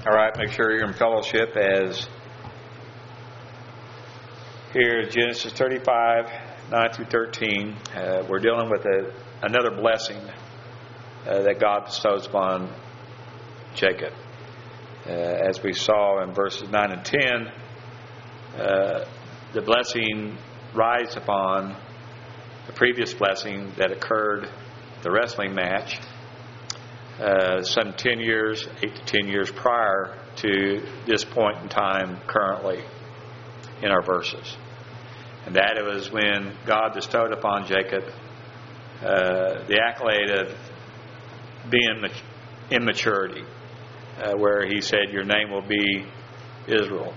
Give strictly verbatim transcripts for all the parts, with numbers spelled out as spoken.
All right, make sure you're in fellowship as here Genesis thirty-five, nine through thirteen. Uh, we're dealing with a, another blessing uh, that God bestows upon Jacob. Uh, as we saw in verses nine and ten, uh, the blessing rides upon the previous blessing that occurred, the wrestling match, uh, some ten years, eight to ten years prior to this point in time currently in our verses. And that it was when God bestowed upon Jacob uh, the accolade of being in maturity, uh, where he said, "Your name will be Israel."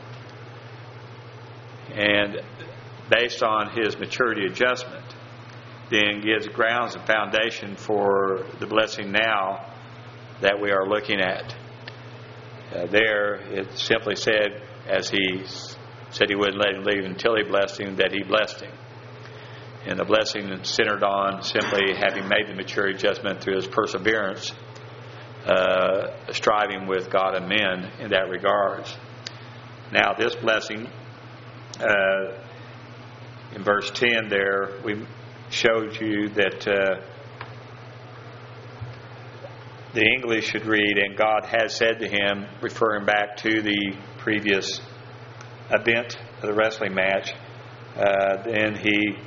And based on his maturity adjustment, then gives grounds and foundation for the blessing now that we are looking at. Uh, there, it simply said, as he said he wouldn't let him leave until he blessed him, that he blessed him. And the blessing centered on simply having made the maturity adjustment through his perseverance, uh, striving with God and men in that regards. Now, this blessing, uh, in verse ten there, we showed you that uh, the English should read, "And God has said to him," referring back to the previous event of the wrestling match. Uh, then he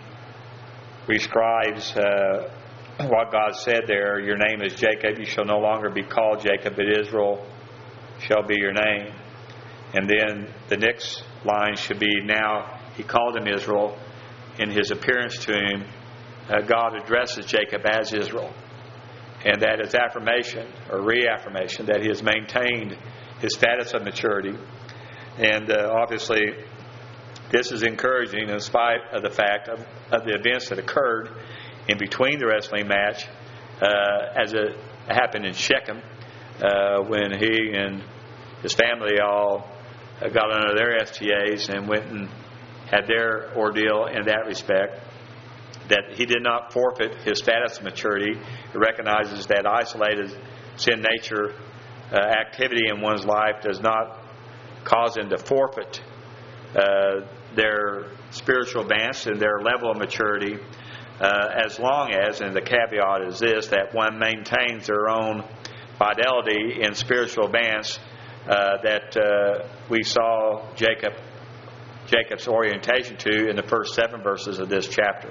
prescribes uh, what God said there. "Your name is Jacob. You shall no longer be called Jacob, but Israel shall be your name." And then the next line should be, "Now he called him Israel." In his appearance to him, uh, God addresses Jacob as Israel. And that is affirmation or reaffirmation that he has maintained his status of maturity. And uh, obviously, this is encouraging in spite of the fact of, of the events that occurred in between the wrestling match, uh, as it happened in Shechem, uh, when he and his family all uh, got under their S T As and went and had their ordeal in that respect. That he did not forfeit his status of maturity. He recognizes that isolated sin nature uh, activity in one's life does not cause them to forfeit uh, their spiritual advance and their level of maturity, uh, as long as, and the caveat is this, that one maintains their own fidelity in spiritual advance uh, that uh, we saw Jacob Jacob's orientation to in the first seven verses of this chapter.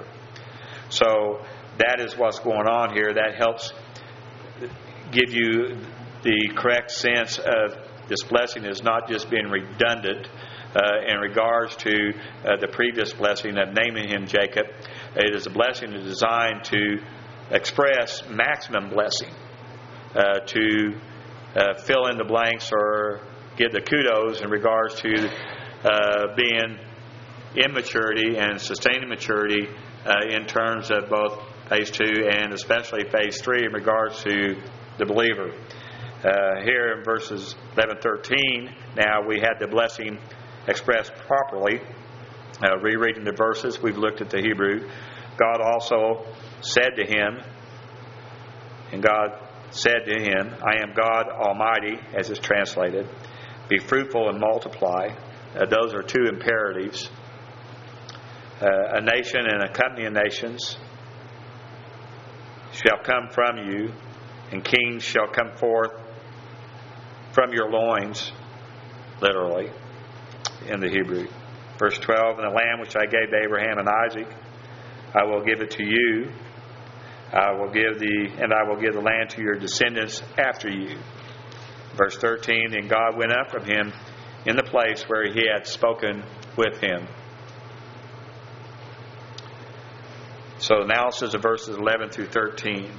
So that is what's going on here. That helps give you the correct sense of this blessing is not just being redundant uh, in regards to uh, the previous blessing of naming him Jacob. It is a blessing designed to express maximum blessing, uh, to uh, fill in the blanks or give the kudos in regards to uh, being in maturity and sustaining maturity uh, in terms of both phase two and especially phase three in regards to the believer. Uh, here in verses eleven thirteen, now we had the blessing expressed properly. Uh, rereading the verses, we've looked at the Hebrew. God also said to him, and God said to him, "I am God Almighty," as is translated. "Be fruitful and multiply." Uh, those are two imperatives. Uh, "a nation and a company of nations shall come from you, and kings shall come forth from your loins," literally, in the Hebrew. Verse twelve, "And the land which I gave to Abraham and Isaac, I will give it to you. I will give the, and I will give the land to your descendants after you." Verse thirteen, "And God went up from him in the place where he had spoken with him." So analysis of verses eleven through thirteen.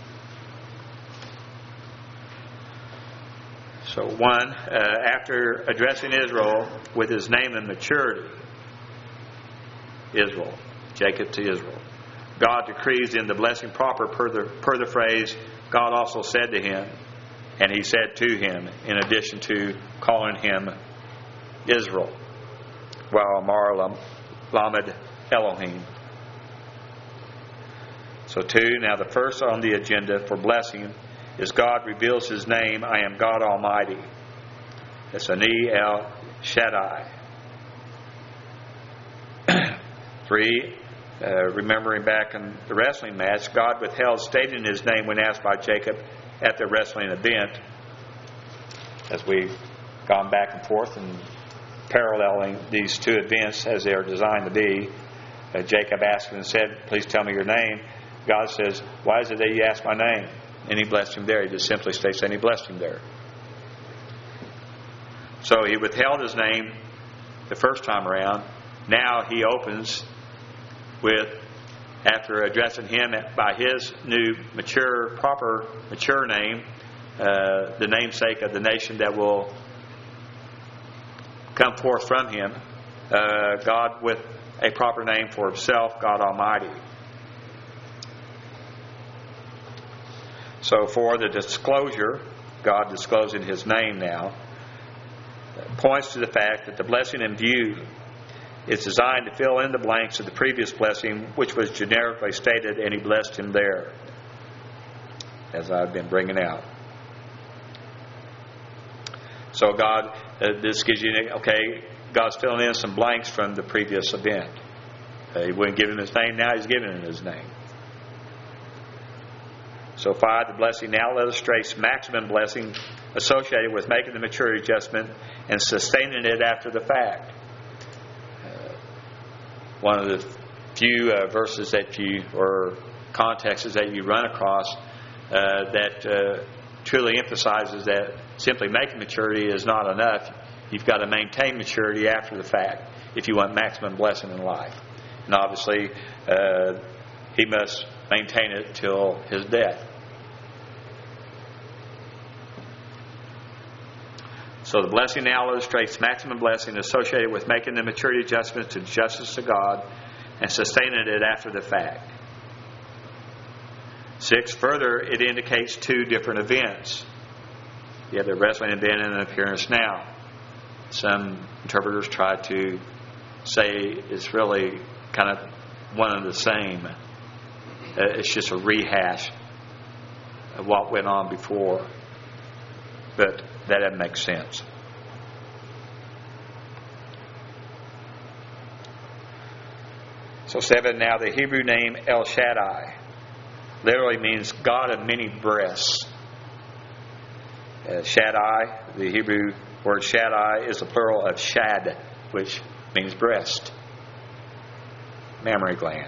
So one, uh, after addressing Israel with his name and maturity, Israel, Jacob to Israel, God decrees in the blessing proper per the, per the phrase, God also said to him, and he said to him, in addition to calling him Israel, while Mar Lamed Elohim. So two, now the first on the agenda for blessing is God reveals his name, "I am God Almighty." It's Ani El Shaddai. Three, uh, remembering back in the wrestling match, God withheld stating His name when asked by Jacob at the wrestling event. As we've gone back and forth and paralleling these two events as they are designed to be, uh, Jacob asked him and said, "Please tell me your name." God says, "Why is it that you ask my name?" And He blessed him there. He just simply states that He blessed him there. So He withheld His name the first time around. Now He opens with, after addressing him by his new mature, proper, mature name, uh, the namesake of the nation that will come forth from him, uh, God with a proper name for Himself, God Almighty. So for the disclosure, God disclosing His name now, points to the fact that the blessing in view is designed to fill in the blanks of the previous blessing, which was generically stated, and He blessed him there, as I've been bringing out. So God, uh, this gives you, okay, God's filling in some blanks from the previous event. Uh, he wouldn't give him His name, now He's giving him His name. So five, the blessing now illustrates maximum blessing associated with making the maturity adjustment and sustaining it after the fact. One of the few uh, verses that you, or contexts that you run across uh, that uh, truly emphasizes that simply making maturity is not enough. You've got to maintain maturity after the fact if you want maximum blessing in life. And obviously, uh, he must maintain it till his death. So the blessing now illustrates maximum blessing associated with making the maturity adjustments to justice to God and sustaining it after the fact. Six, further, it indicates two different events. You have the wrestling event and an appearance now. Some interpreters try to say it's really kind of one and the same. Uh, it's just a rehash of what went on before. But that doesn't make sense. So seven, now the Hebrew name El Shaddai literally means God of many breasts. Uh, Shaddai, the Hebrew word Shaddai, is the plural of Shad, which means breast, mammary gland.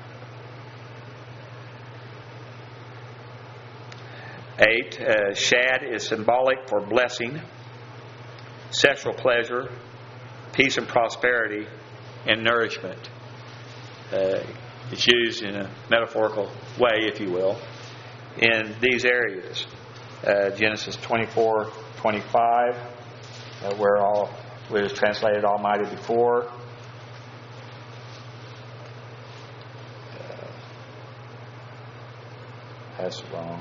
Eight, uh, Shad is symbolic for blessing, sexual pleasure, peace and prosperity, and nourishment. Uh, it's used in a metaphorical way, if you will, in these areas. Uh, Genesis twenty-four twenty-five, uh, where all where it is translated Almighty before. Uh, that's wrong.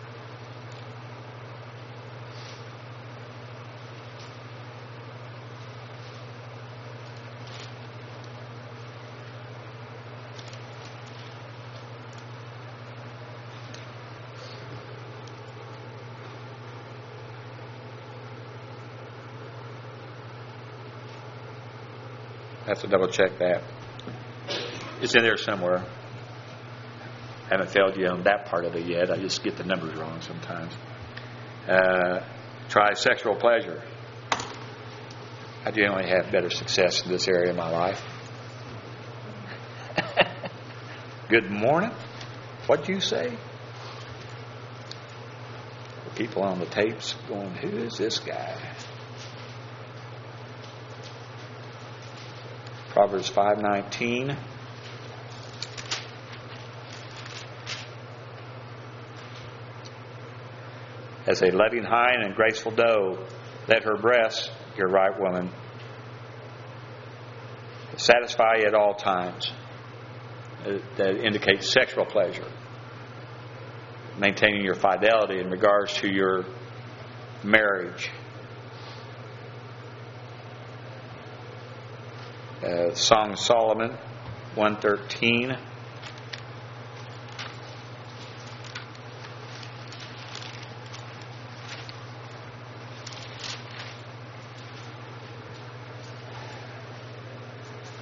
I have to double check that. It's in there somewhere. I haven't failed you on that part of it yet. I just get the numbers wrong sometimes. Uh, try sexual pleasure. I generally have better success in this area of my life. Good morning. What'd you say? The people on the tapes going, who is this guy? Proverbs five nineteen. As a loving hind and graceful doe, let her breasts, your right woman, satisfy you at all times. That indicates sexual pleasure. Maintaining your fidelity in regards to your marriage. Uh, Song of Solomon one thirteen.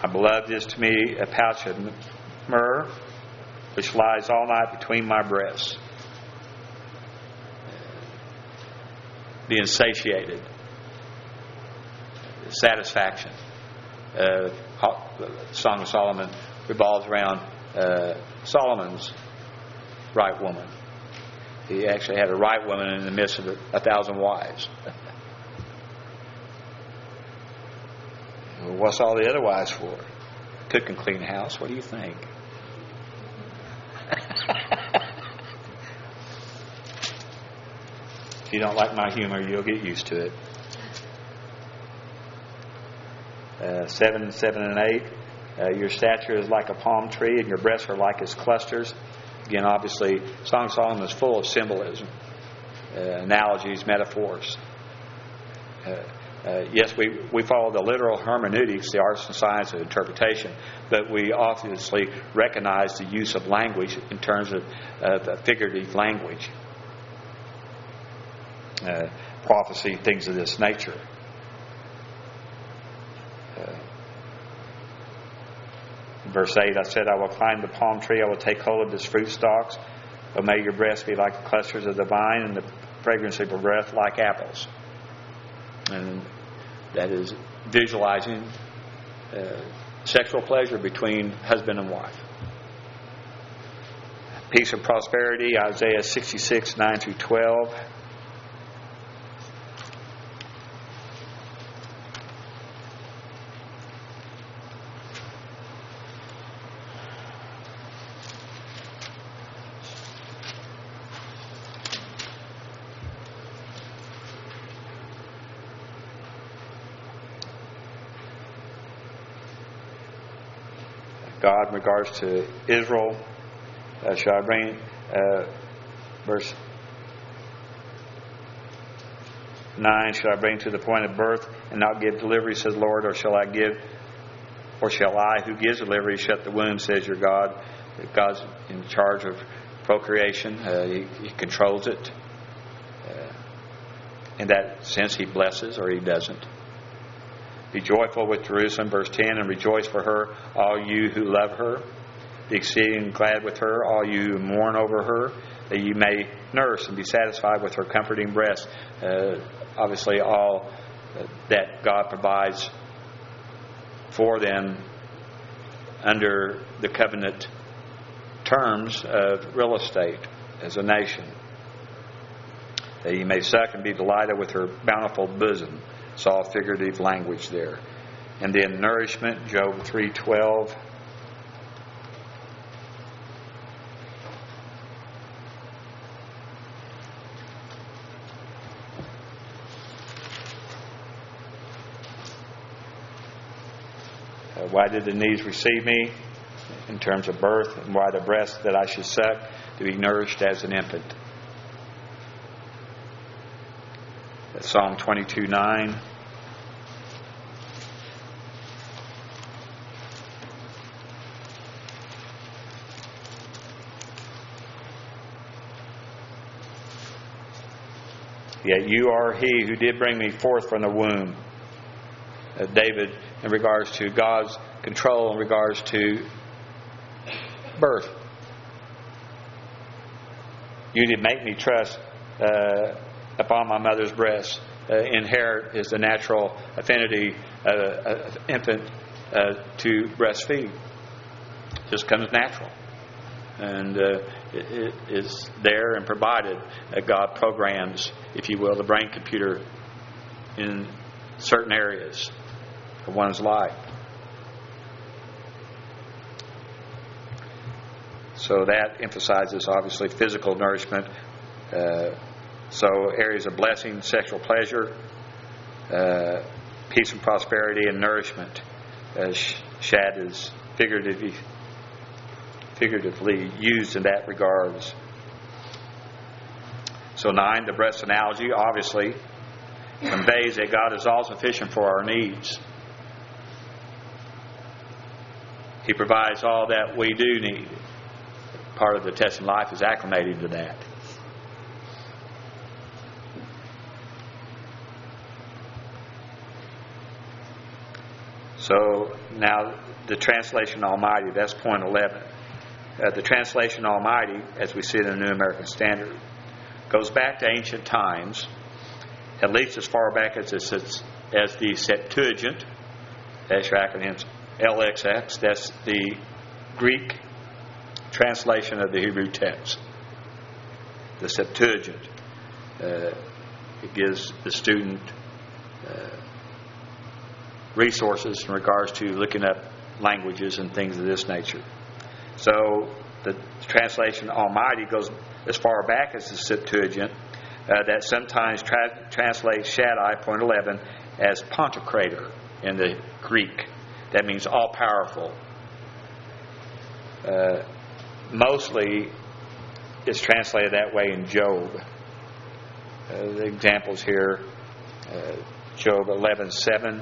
My beloved is to me a pouch of myrrh, which lies all night between my breasts. Being satiated. Satisfaction. Uh, the Song of Solomon revolves around uh, Solomon's right woman. He actually had a right woman in the midst of a, a thousand wives. Well, what's all the other wives for? Cook and clean house. What do you think? If you don't like my humor, you'll get used to it. Uh, seven, seven, and eight. Uh, your stature is like a palm tree, and your breasts are like its clusters. Again, obviously, Song of Solomon is full of symbolism, uh, analogies, metaphors. Uh, uh, yes, we, we follow the literal hermeneutics, the arts and science of interpretation, but we obviously recognize the use of language in terms of uh, figurative language, uh, prophecy, things of this nature. Verse eight, I said, I will climb the palm tree, I will take hold of its fruit stalks. But may your breasts be like the clusters of the vine, and the fragrance of your breath like apples. And that is visualizing uh, sexual pleasure between husband and wife. Peace and prosperity, Isaiah sixty-six, nine through twelve. God in regards to Israel, uh, shall I bring uh, verse nine? Shall I bring to the point of birth and not give delivery, says the Lord, or shall I give, or shall I, who gives delivery, shut the womb, says your God? God's in charge of procreation; uh, he, he controls it. Uh, in that sense, He blesses or He doesn't. Be joyful with Jerusalem, verse ten, and rejoice for her, all you who love her. Be exceeding glad with her, all you who mourn over her, that you may nurse and be satisfied with her comforting breast. Uh, obviously, all that God provides for them under the covenant terms of real estate as a nation. That you may suck and be delighted with her bountiful bosom. It's all figurative language there. And then nourishment, Job three twelve. Uh, why did the knees receive me? In terms of birth, and why the breast that I should suck, to be nourished as an infant. That's Psalm twenty-two nine. Yet you are He who did bring me forth from the womb. Uh, David, in regards to God's control, in regards to birth. You did make me trust uh, upon my mother's breast. Uh, inherit is the natural affinity of uh, an infant uh, to breastfeed. Just comes natural. And uh, it, it is there and provided that God programs, if you will, the brain computer in certain areas of one's life. So that emphasizes, obviously, physical nourishment. Uh, so areas of blessing, sexual pleasure, uh, peace and prosperity, and nourishment. Uh, shad is figuratively, figuratively used in that regards. So nine, the breast analogy, obviously, conveys that God is all sufficient for our needs. He provides all that we do need. Part of the test in life is acclimating to that. So now the translation Almighty, that's point eleven. Uh, the translation Almighty, as we see it in the New American Standard, goes back to ancient times, at least as far back as, as, as the Septuagint. That's your acronyms, L X X. That's the Greek translation of the Hebrew text. The Septuagint. Uh, it gives the student uh, resources in regards to looking up languages and things of this nature. So the translation Almighty goes as far back as the Septuagint, uh, that sometimes tra- translates Shaddai, point eleven, as Pantocrator in the Greek. That means all-powerful. Uh, mostly it's translated that way in Job. Uh, the examples here, uh, Job eleven seven.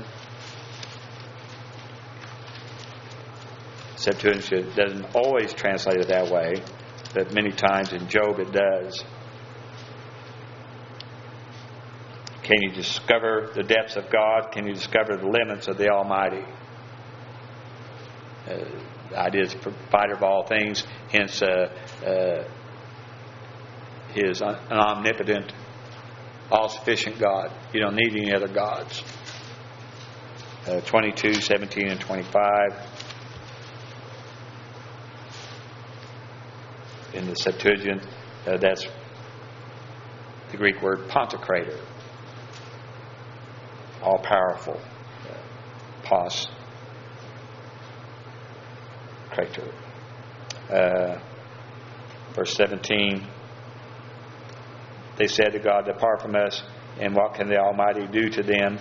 Septuagint doesn't always translate it that way, but many times in Job it does. Can you discover the depths of God? Can you discover the limits of the Almighty? Uh, the idea is provider of all things, hence uh, uh, His an omnipotent, all-sufficient God. You don't need any other gods. Uh, twenty-two, seventeen, and twenty-five. In the Septuagint, uh, that's the Greek word Pantocrator. All-powerful. Uh, pos. Crater. Uh, verse seventeen. They said to God, "Depart from us, and what can the Almighty do to them?"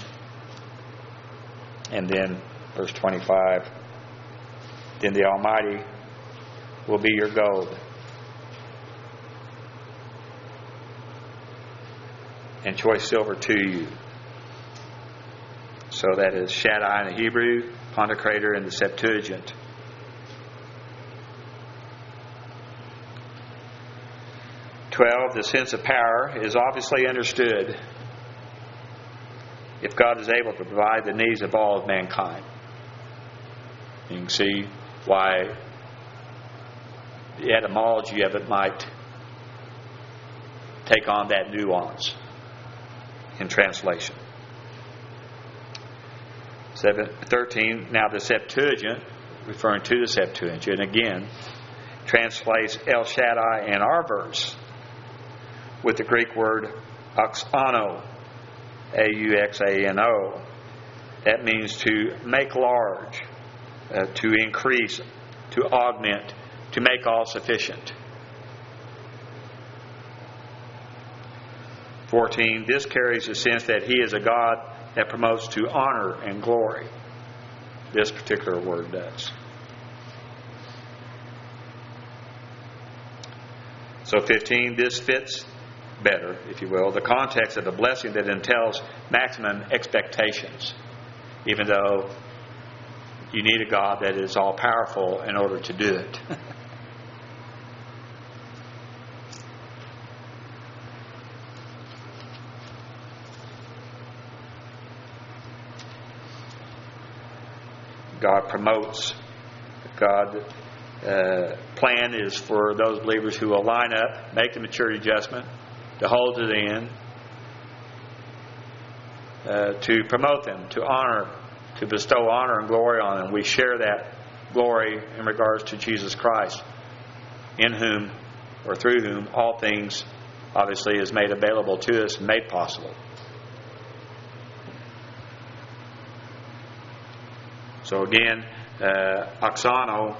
And then, verse twenty-five. Then the Almighty will be your gold, and choice silver to you. So that is Shaddai in the Hebrew, Pantocrator in the Septuagint. twelve. The sense of power is obviously understood if God is able to provide the needs of all of mankind. You can see why the etymology of it might take on that nuance in translation. Seven, thirteen. Now the Septuagint, referring to the Septuagint again, translates El Shaddai in our verse with the Greek word auxano, A U X A N O. That means to make large, uh, to increase, to augment, to make all sufficient. fourteen. This carries the sense that He is a God that promotes to honor and glory. This particular word does. So fifteen. This fits better, if you will, the context of a blessing that entails maximum expectations, even though you need a God that is all-powerful in order to do it. God promotes. God's uh, plan is for those believers who will line up, make the maturity adjustment, to hold to the end, uh, to promote them, to honor, to bestow honor and glory on them. We share that glory in regards to Jesus Christ, in whom, or through whom, all things obviously is made available to us and made possible. So again, uh, auxano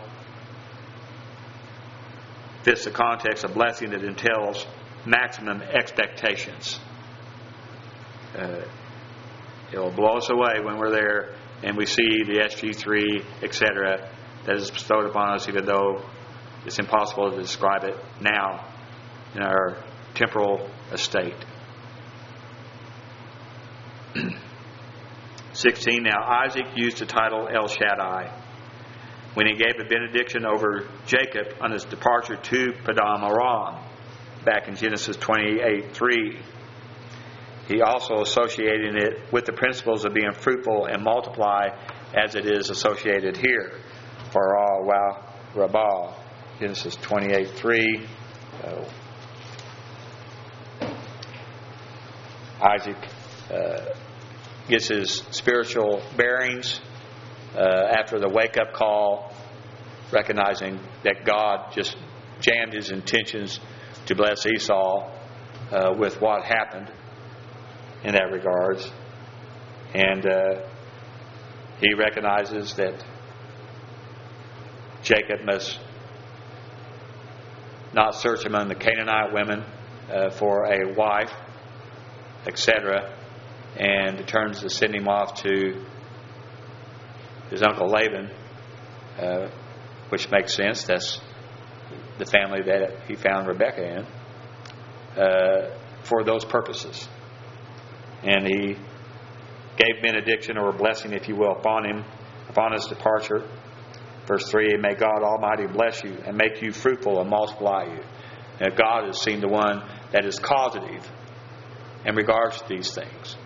fits the context of blessing that entails maximum expectations. Uh, it will blow us away when we're there and we see the S G three, et cetera, that is bestowed upon us, even though it's impossible to describe it now in our temporal estate. sixteen. Now Isaac used the title El Shaddai when he gave a benediction over Jacob on his departure to Padam Aram, back in Genesis twenty-eight three. He also associated it with the principles of being fruitful and multiply as it is associated here. Farah wa Rabah, Genesis twenty-eight three. Uh, Isaac uh, gets his spiritual bearings uh, after the wake-up call, recognizing that God just jammed his intentions to bless Esau uh, with what happened in that regards. And uh, he recognizes that Jacob must not search among the Canaanite women uh, for a wife, et cetera, and determines to send him off to his uncle Laban, uh, which makes sense. That's the family that he found Rebekah in, uh, for those purposes. And he gave benediction or blessing, if you will, upon him, upon his departure. Verse three, may God Almighty bless you and make you fruitful and multiply you. Now, God is seen the one that is causative in regards to these things.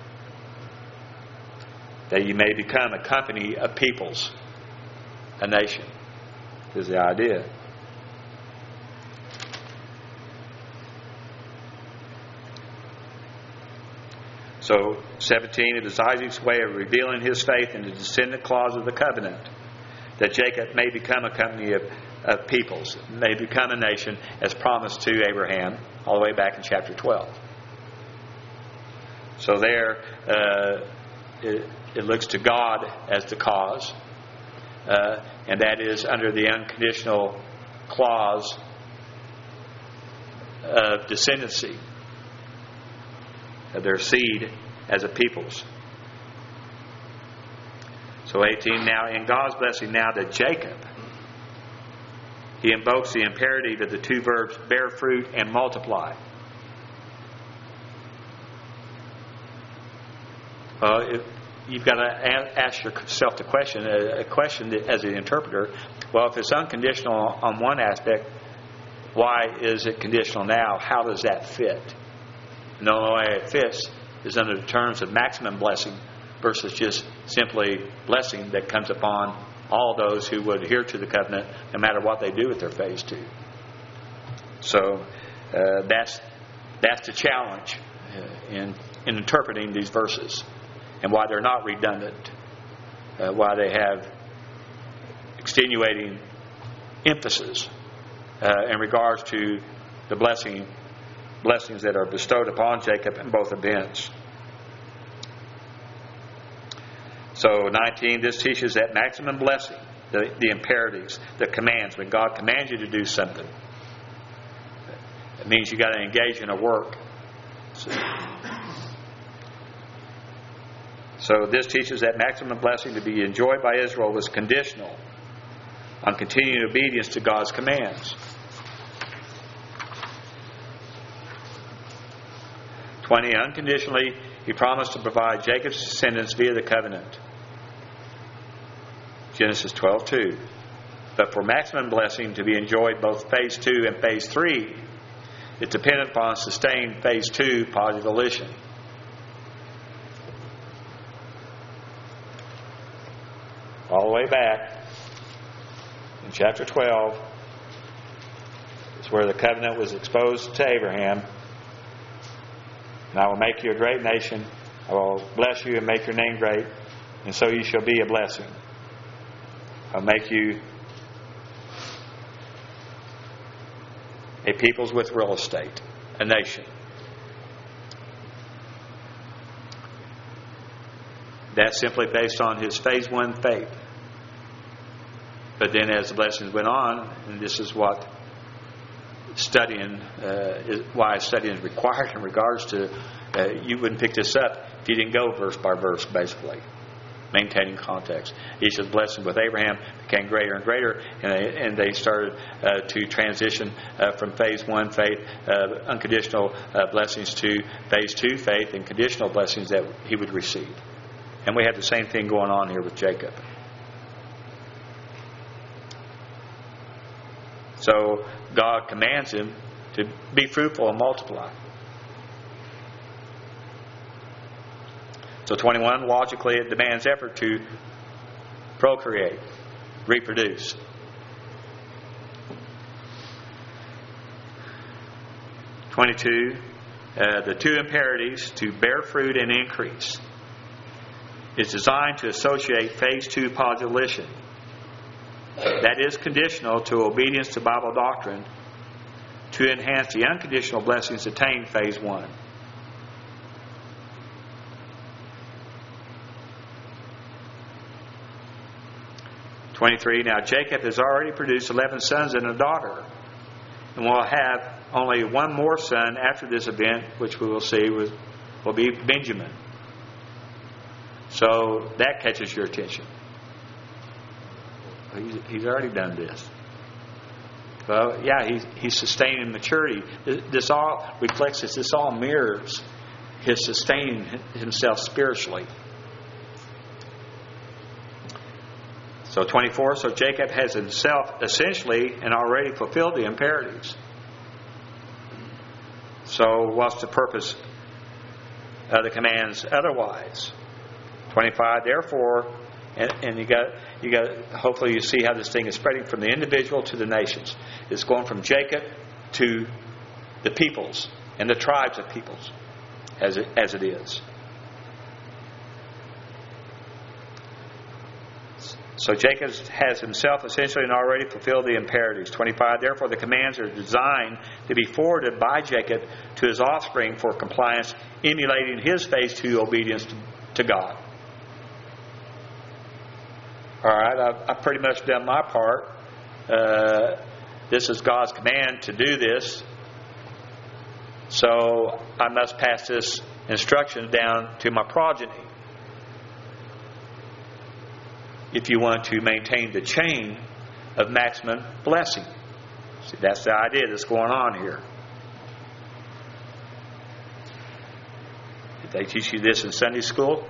That you may become a company of peoples, a nation, is the idea. So, seventeen, it is Isaac's way of revealing his faith in the descendant clause of the covenant, that Jacob may become a company of, of peoples, may become a nation, as promised to Abraham, all the way back in chapter twelve. So there, uh, it, it looks to God as the cause, uh, and that is under the unconditional clause of descendancy of their seed as a peoples. So eighteen, now in God's blessing now to Jacob, he invokes the imperative of the two verbs bear fruit and multiply. Well, if, you've got to ask yourself the question, a question that, as an interpreter, well, if it's unconditional on one aspect, why is it conditional now? How does that fit? And the only way it fits is under the terms of maximum blessing versus just simply blessing that comes upon all those who would adhere to the covenant no matter what they do with their phase two. So uh, that's that's the challenge in, in interpreting these verses and why they're not redundant, uh, why they have extenuating emphasis uh, in regards to the blessing blessings that are bestowed upon Jacob in both events. So nineteen, this teaches that maximum blessing, the, the imperatives, the commands. When God commands you to do something, it means you got to engage in a work. So, so this teaches that maximum blessing to be enjoyed by Israel was conditional on continuing obedience to God's commands. twenty, unconditionally, he promised to provide Jacob's descendants via the covenant. Genesis twelve two. But for maximum blessing to be enjoyed both phase two and phase three, it depended upon sustained phase two positive volition. All the way back in chapter twelve is where the covenant was exposed to Abraham. And I will make you a great nation. I will bless you and make your name great, and so you shall be a blessing. I'll make you a peoples with real estate, a nation. That's simply based on his phase one faith. But then as the blessings went on, and this is what studying, uh, is, why studying is required in regards to, uh, you wouldn't pick this up if you didn't go verse by verse, basically. Maintaining context. Each of the blessings with Abraham became greater and greater, and they, and they started uh, to transition uh, from phase one faith, uh, unconditional uh, blessings, to phase two faith and conditional blessings that he would receive. And we have the same thing going on here with Jacob. So God commands him to be fruitful and multiply. So twenty-one, logically it demands effort to procreate, reproduce. twenty-two, uh, the two imperatives to bear fruit and increase is designed to associate phase two position. That is conditional to obedience to Bible doctrine to enhance the unconditional blessings attained phase one. twenty-three, now Jacob has already produced eleven sons and a daughter, and will have only one more son after this event, which we will see was, will be Benjamin. So that catches your attention. He's, he's already done this. Well, yeah, he's, he's sustaining maturity. This all reflects this. This all mirrors his sustaining himself spiritually. So twenty-four, so Jacob has himself essentially and already fulfilled the imperatives. So what's the purpose of the commands otherwise? twenty-five, therefore, and, and you got you got hopefully you see how this thing is spreading from the individual to the nations. It's going from Jacob to the peoples and the tribes of peoples as it, as it is. So Jacob has himself essentially and already fulfilled the imperatives. twenty-five, therefore the commands are designed to be forwarded by Jacob to his offspring for compliance, emulating his phase two obedience to, to God. All right, I've, I've pretty much done my part. Uh, this is God's command to do this. So I must pass this instruction down to my progeny. If you want to maintain the chain of maximum blessing. See, that's the idea that's going on here. Did they teach you this in Sunday school?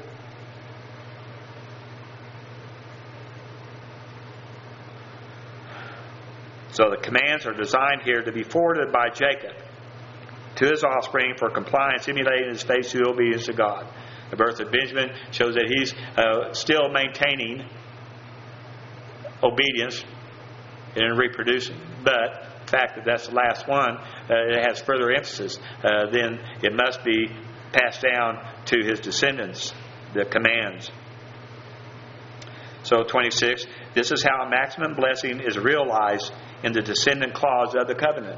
So the commands are designed here to be forwarded by Jacob to his offspring for compliance, emulating his phase two obedience to God. The birth of Benjamin shows that he's uh, still maintaining obedience and reproducing. But the fact that that's the last one, uh, it has further emphasis. Uh, then it must be passed down to his descendants, the commands. So twenty-six, this is how maximum blessing is realized in the descendant clause of the covenant.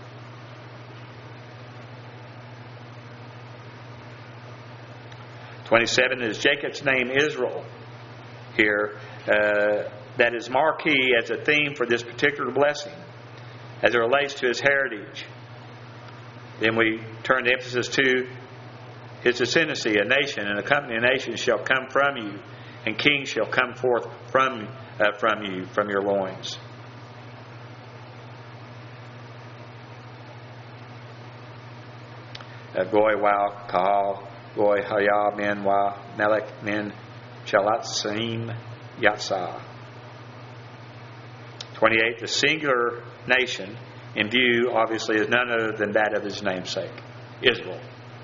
twenty-seven is Jacob's name Israel here. Uh, that is marquee as a theme for this particular blessing as it relates to his heritage. Then we turn the emphasis to his descendancy. A nation and a company of nations shall come from you, and kings shall come forth from uh, from you, from your loins. Uh, Goy, Wow, Kahal, Goy, Hayah, Min, Wa, Melech, Min, Shalatsim, Yatsah. twenty-eight, the singular nation in view, obviously, is none other than that of his namesake, Israel.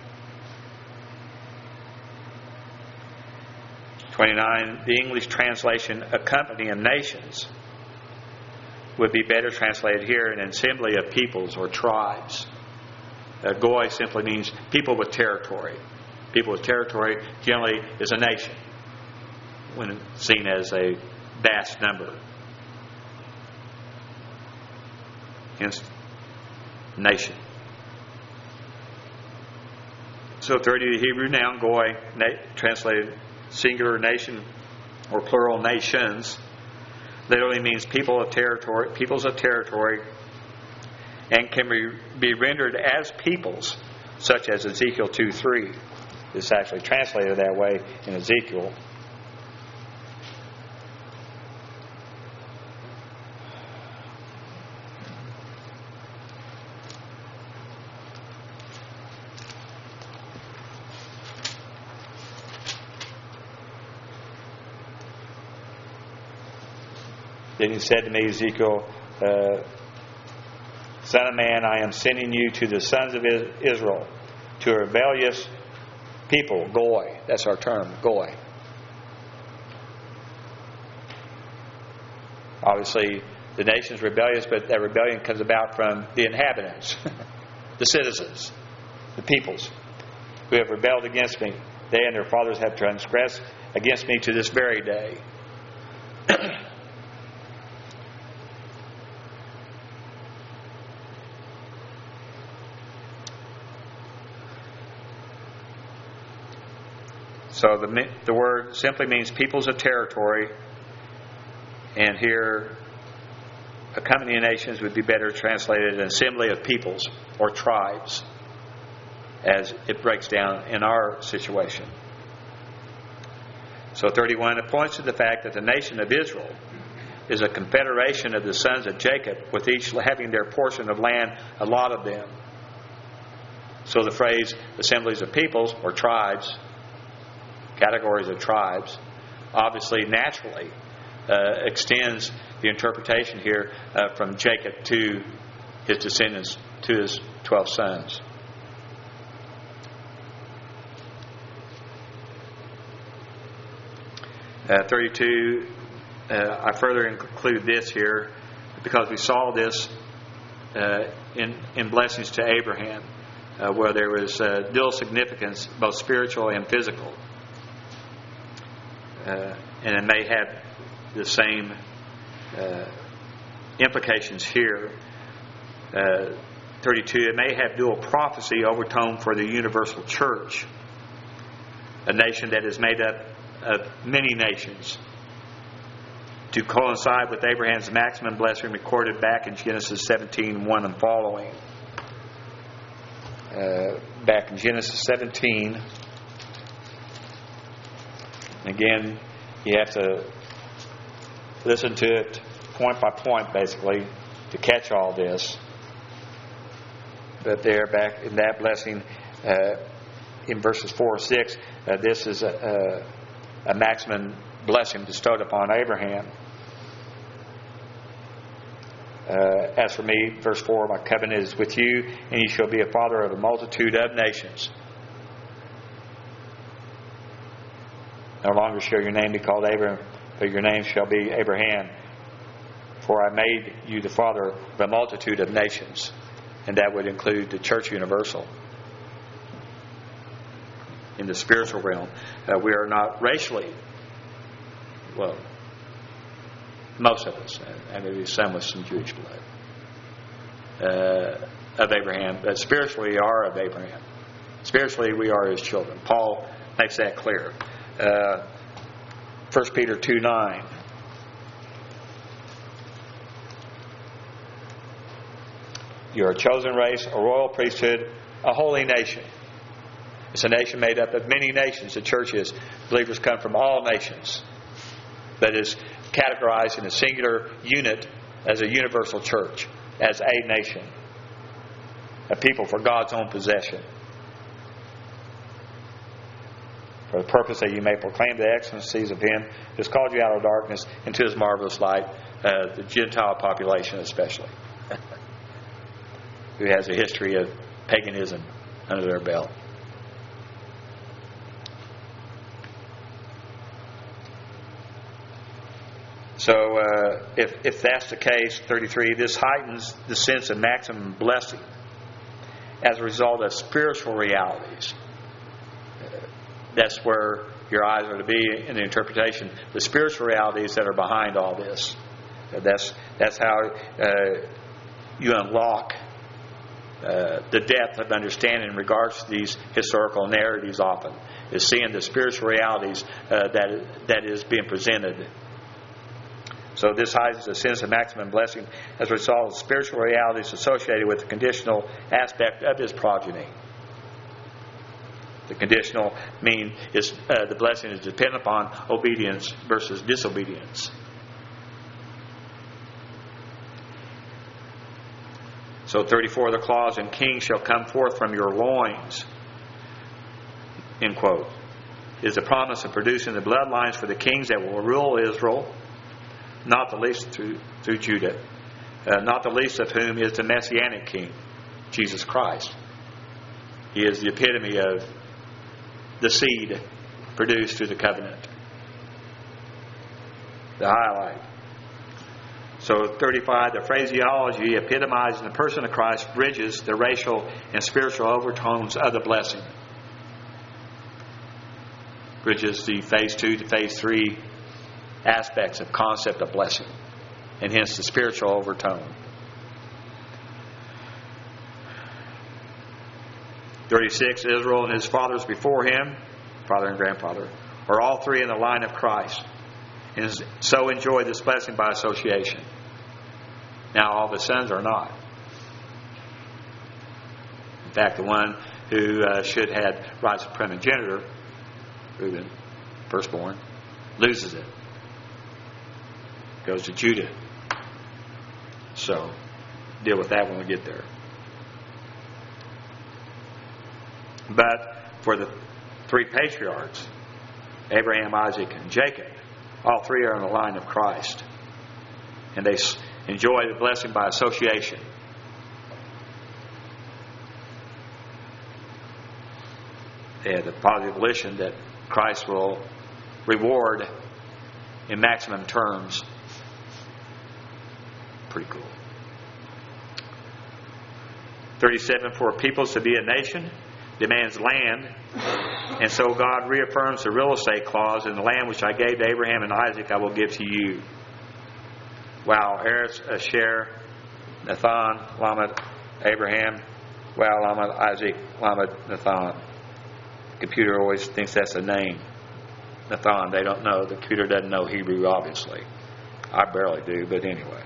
twenty-nine, the English translation, a company of nations, would be better translated here, an assembly of peoples or tribes. Uh, Goy simply means people with territory. People with territory generally is a nation, when seen as a vast number. Hence, nation. So thirty, the Hebrew noun Goy, na- translated singular nation or plural nations, literally means people of territory, peoples of territory, and can be, be rendered as peoples, such as Ezekiel two three. It's actually translated that way in Ezekiel. Then he said to me, Ezekiel, uh, Son of man, I am sending you to the sons of Israel, to a rebellious people, Goy. That's our term, Goy. Obviously, the nation's rebellious, but that rebellion comes about from the inhabitants, the citizens, the peoples, who have rebelled against me. They and their fathers have transgressed against me to this very day. So the the word simply means peoples of territory, and here accompanying nations would be better translated an assembly of peoples or tribes, as it breaks down in our situation. So thirty-one, it points to the fact that the nation of Israel is a confederation of the sons of Jacob, with each having their portion of land allotted them. So the phrase assemblies of peoples or tribes, categories of tribes, obviously naturally uh, extends the interpretation here uh, from Jacob to his descendants, to his twelve sons. Uh, thirty-two, uh, I further include this here because we saw this uh, in, in blessings to Abraham, uh, where there was uh, dual significance, both spiritual and physical. Uh, and it may have the same uh, implications here. Uh, thirty-two, it may have dual prophecy overtone for the universal church, a nation that is made up of many nations, to coincide with Abraham's maximum blessing recorded back in Genesis seventeen, one and following. Uh, back in Genesis seventeen, again, you have to listen to it point by point, basically, to catch all this. But there, back in that blessing, uh, in verses four or six, uh, this is a, a, a maximum blessing bestowed upon Abraham. Uh, as for me, verse four, my covenant is with you, and you shall be a father of a multitude of nations. No longer shall your name be called Abraham, but your name shall be Abraham. For I made you the father of a multitude of nations. And that would include the church universal. In the spiritual realm, uh, we are not racially, well, most of us, and maybe some with some Jewish blood, uh, of Abraham, but spiritually we are of Abraham. Spiritually we are his children. Paul makes that clear. Uh, First Peter two nine. You are a chosen race, a royal priesthood, a holy nation. It's a nation made up of many nations. The church is. Believers come from all nations. But is categorized in a singular unit as a universal church, as a nation. A people for God's own possession. For the purpose that you may proclaim the excellencies of Him who has called you out of darkness into His marvelous light, uh, the Gentile population especially, who has a history of paganism under their belt. So uh, if, if that's the case, thirty-three, this heightens the sense of maximum blessing as a result of spiritual realities. That's where your eyes are to be in the interpretation. The spiritual realities that are behind all this. That's that's how uh, you unlock uh, the depth of understanding in regards to these historical narratives. Often is seeing the spiritual realities uh, that that is being presented. So this hides the sense of maximum blessing as a result of spiritual realities associated with the conditional aspect of His progeny. The conditional mean is uh, the blessing is dependent upon obedience versus disobedience. So thirty-four, the clause, and kings shall come forth from your loins, end quote, is the promise of producing the bloodlines for the kings that will rule Israel, not the least through, through Judah, uh, not the least of whom is the Messianic King, Jesus Christ. He is the epitome of the seed produced through the covenant. The highlight. So thirty-five, the phraseology epitomizing the person of Christ bridges the racial and spiritual overtones of the blessing. Bridges the phase two to phase three aspects of concept of blessing, and hence the spiritual overtone. thirty-six, Israel and his fathers before him, father and grandfather, are all three in the line of Christ, and so enjoy this blessing by association. Now all the sons are not. In fact, the one who uh, should have rights of primogeniture, Reuben, firstborn, loses it. Goes to Judah. So, deal with that when we get there. But for the three patriarchs, Abraham, Isaac, and Jacob, all three are in the line of Christ. And they enjoy the blessing by association. They have the positive volition that Christ will reward in maximum terms. Pretty cool. thirty-seven, for peoples to be a nation demands land, and so God reaffirms the real estate clause, in the land which I gave to Abraham and Isaac I will give to you. Wow, Eretz, Asher, Nathan, Lamed, Abraham, wow, Lamed, Isaac, Lamed, Nathan. The computer always thinks that's a name. Nathan, they don't know. The computer doesn't know Hebrew, obviously. I barely do, but anyway.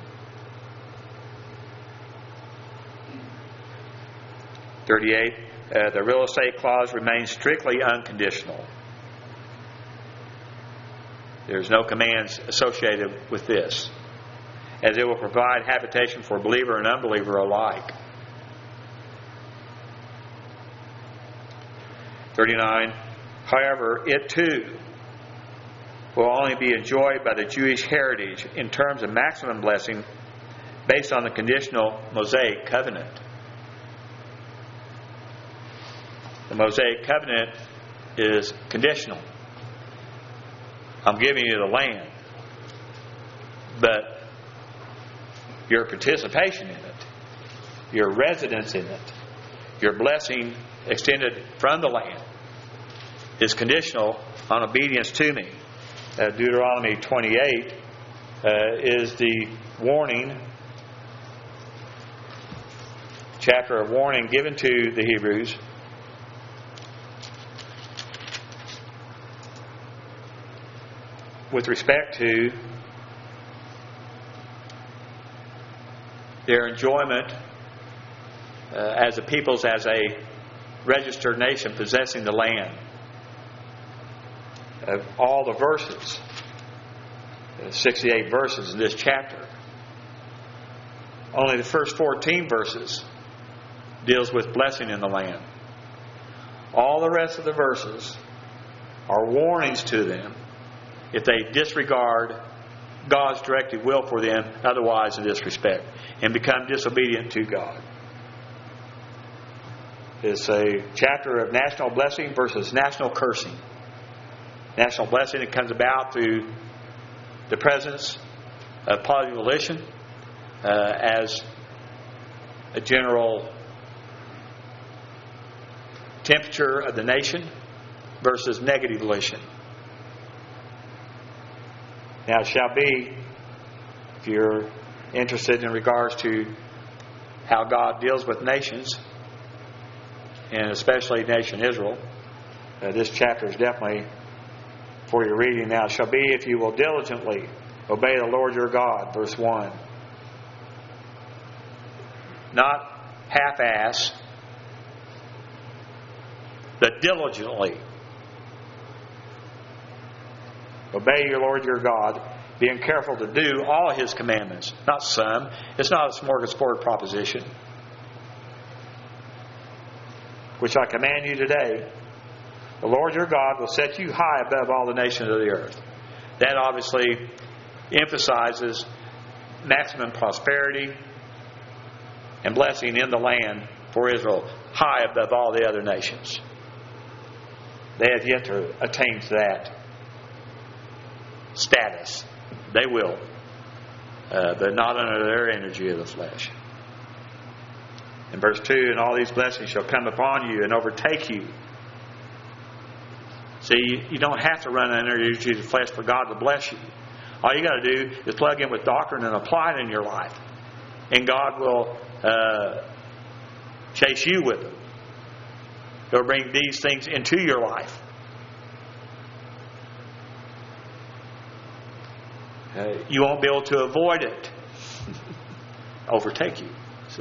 thirty-eight, uh, the real estate clause remains strictly unconditional. There's no commands associated with this, as it will provide habitation for believer and unbeliever alike. thirty-nine, however, it too will only be enjoyed by the Jewish heritage in terms of maximum blessing based on the conditional Mosaic covenant. The Mosaic covenant is conditional. I'm giving you the land, but your participation in it, your residence in it, your blessing extended from the land is conditional on obedience to me. Uh, Deuteronomy twenty-eight uh, is the warning, chapter of warning given to the Hebrews with respect to their enjoyment uh, as a peoples, as a registered nation possessing the land. Of all the verses, uh, sixty-eight verses in this chapter, only the first fourteen verses deals with blessing in the land. All the rest of the verses are warnings to them if they disregard God's directed will for them, otherwise in this respect, and become disobedient to God. It's a chapter of national blessing versus national cursing. National blessing, it comes about through the presence of positive volition uh, as a general temperature of the nation versus negative volition. Now it shall be, if you're interested in regards to how God deals with nations, and especially nation Israel, uh, this chapter is definitely for your reading. Now it shall be, if you will diligently obey the Lord your God, verse one. Not half-ass, but diligently. Obey your Lord your God, being careful to do all His commandments. Not some. It's not a smorgasbord proposition. Which I command you today. The Lord your God will set you high above all the nations of the earth. That obviously emphasizes maximum prosperity and blessing in the land for Israel, high above all the other nations. They have yet to attain to that status. They will. uh, but not under their energy of the flesh. In verse two, and all these blessings shall come upon you and overtake you. See, you don't have to run under the energy of the flesh for God to bless you. All you got to do is plug in with doctrine and apply it in your life. And God will uh, chase you with them. He'll bring these things into your life. Uh, you won't be able to avoid it. Overtake you, see.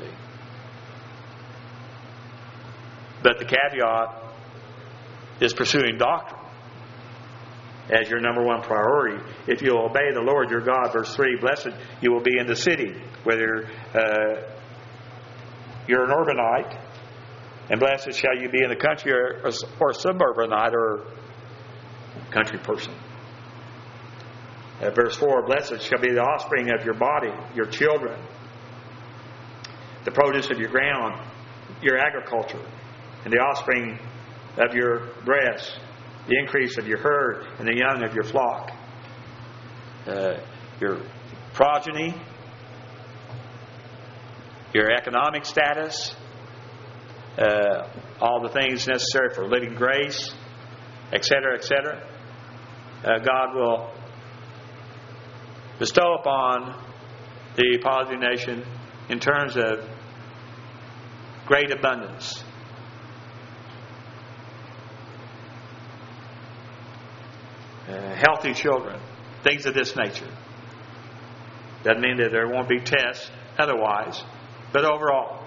But the caveat is pursuing doctrine as your number one priority. If you obey the Lord your God, verse three, blessed you will be in the city, whether uh, you're an urbanite, and blessed shall you be in the country, or, or suburbanite, or country person. Uh, verse four, blessed shall be the offspring of your body, your children, the produce of your ground, your agriculture, and the offspring of your breasts, the increase of your herd, and the young of your flock. Uh, your progeny, your economic status, uh, all the things necessary for living grace, et cetera, et cetera. Uh, God will bestow upon the Polynesian nation in terms of great abundance. Uh, healthy children, things of this nature. Doesn't mean that there won't be tests otherwise, but overall.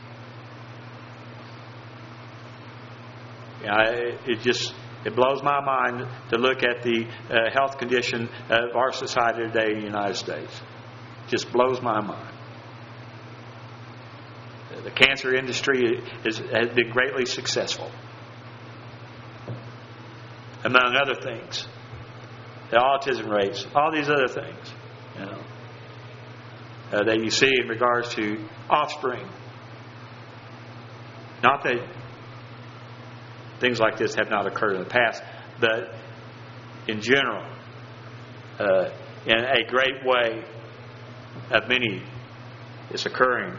Yeah, it, it just it blows my mind to look at the uh, health condition of our society today in the United States. It just blows my mind. The cancer industry is, has been greatly successful, among other things. The autism rates, all these other things, you know, uh, that you see in regards to offspring. Not that things like this have not occurred in the past, but in general, uh, in a great way of many, it's occurring.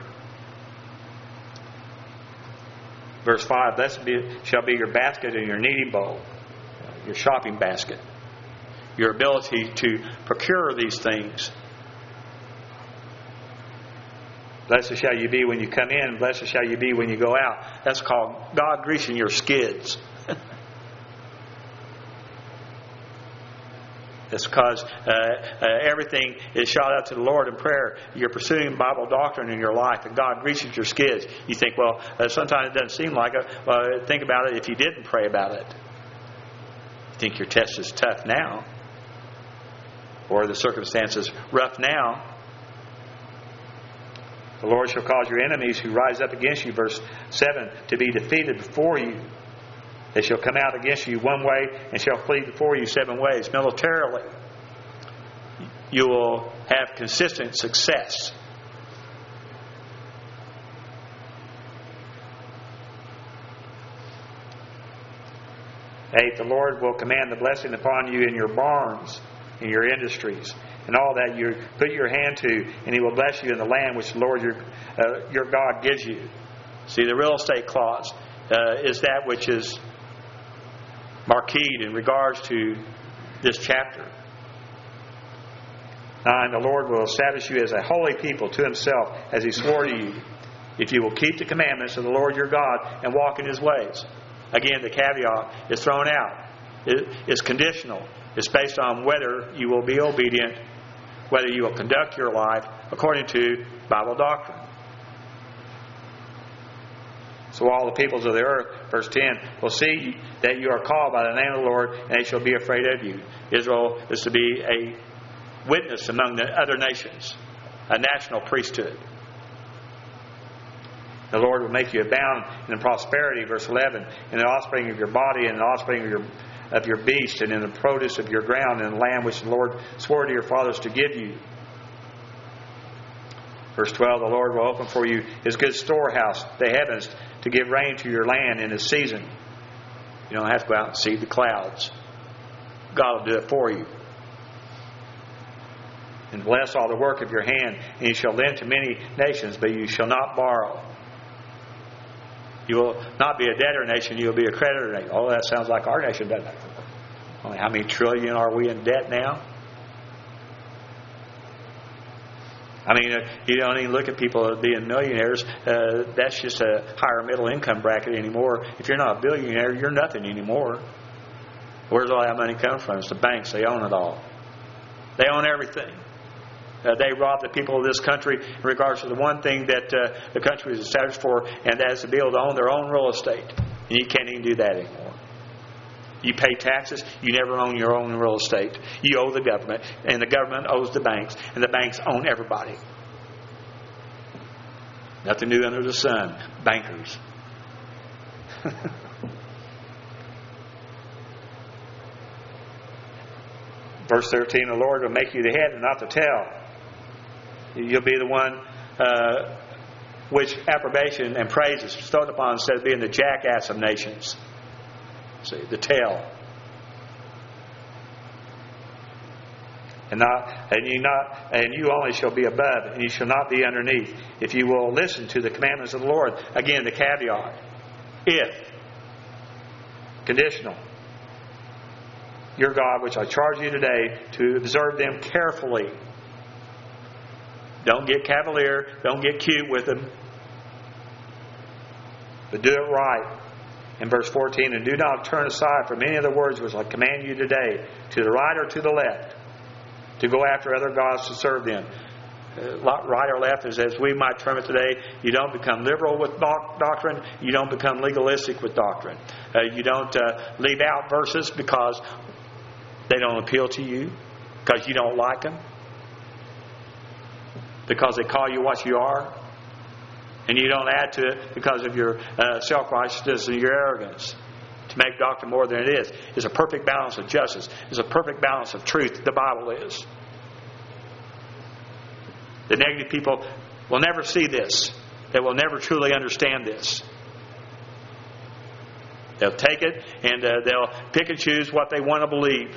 Verse five, blessed be, shall be your basket and your kneading bowl, your shopping basket. Your ability to procure these things. Blessed shall you be when you come in, blessed shall you be when you go out. That's called God greasing your skids. That's because uh, uh, everything is shot out to the Lord in prayer. You're pursuing Bible doctrine in your life, and God greases your skids. You think, well, uh, sometimes it doesn't seem like it. Well, think about it if you didn't pray about it. You think your test is tough now, or the circumstances rough now. The Lord shall cause your enemies who rise up against you, verse seven, to be defeated before you. They shall come out against you one way and shall flee before you seven ways. Militarily, you will have consistent success. Eight, the Lord will command the blessing upon you in your barns, in your industries, and all that you put your hand to, and He will bless you in the land which the Lord your uh, your God gives you. See, the real estate clause uh, is that which is marqueed in regards to this chapter. Nine, the Lord will establish you as a holy people to Himself, as He swore to you, if you will keep the commandments of the Lord your God and walk in His ways. Again, the caveat is thrown out. It is conditional. It's based on whether you will be obedient, whether you will conduct your life according to Bible doctrine. So all the peoples of the earth, verse ten, will see that you are called by the name of the Lord, and they shall be afraid of you. Israel is to be a witness among the other nations, a national priesthood. The Lord will make you abound in prosperity, verse eleven, in the offspring of your body, and the offspring of your of your beast, and in the produce of your ground, and the land which the Lord swore to your fathers to give you. Verse twelve, the Lord will open for you His good storehouse, the heavens, to give rain to your land in His season. You don't have to go out and seed the clouds. God will do it for you. and bless all the work of your hand. And you shall lend to many nations, but you shall not borrow. You will not be a debtor nation, you will be a creditor nation. Oh, that sounds like our nation, doesn't it? Only how many trillion are we in debt now? I mean, you don't even look at people as being millionaires. Uh, that's just a higher middle income bracket anymore. If you're not a billionaire, you're nothing anymore. Where's all that money come from? It's the banks. They own it all. They own everything. Uh, they rob the people of this country in regards to the one thing that uh, the country is established for, and that is to be able to own their own real estate. And you can't even do that anymore. You pay taxes, you never own your own real estate. You owe the government, and the government owes the banks, and the banks own everybody. Nothing new under the sun. Bankers. Verse thirteen, the Lord will make you the head and not the tail. You'll be the one uh, which approbation and praise is bestowed upon instead of being the jackass of nations. See, the tail. And not and you not and you only shall be above, and you shall not be underneath, if you will listen to the commandments of the Lord. Again, the caveat. If. Conditional. Your God, which I charge you today, to observe them carefully. Don't get cavalier. Don't get cute with them. But do it right. In verse fourteen, and do not turn aside from any of the words which I command you today, to the right or to the left, to go after other gods to serve them. Uh, right or left is, as we might term it today, you don't become liberal with doc- doctrine. You don't become legalistic with doctrine. Uh, you don't uh, leave out verses because they don't appeal to you, because you don't like them, because they call you what you are. And you don't add to it because of your uh, self-righteousness and your arrogance to make doctrine more than it is. It's a perfect balance of justice. It's a perfect balance of truth. The Bible is. The negative people will never see this. They will never truly understand this. They'll take it and uh, they'll pick and choose what they want to believe.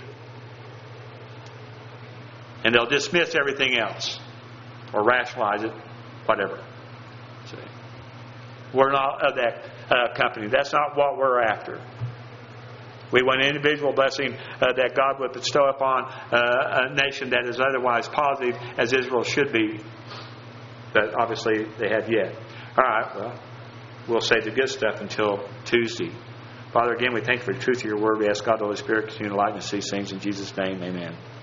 And they'll dismiss everything else or rationalize it, whatever. See? We're not of that uh, company. That's not what we're after. We want individual blessing uh, that God would bestow upon uh, a nation that is otherwise positive, as Israel should be. But obviously they have yet. All right, well, we'll save the good stuff until Tuesday. Father, again, we thank you for the truth of your word. We ask God, the Holy Spirit, continue to lighten us these things. In Jesus' name, amen.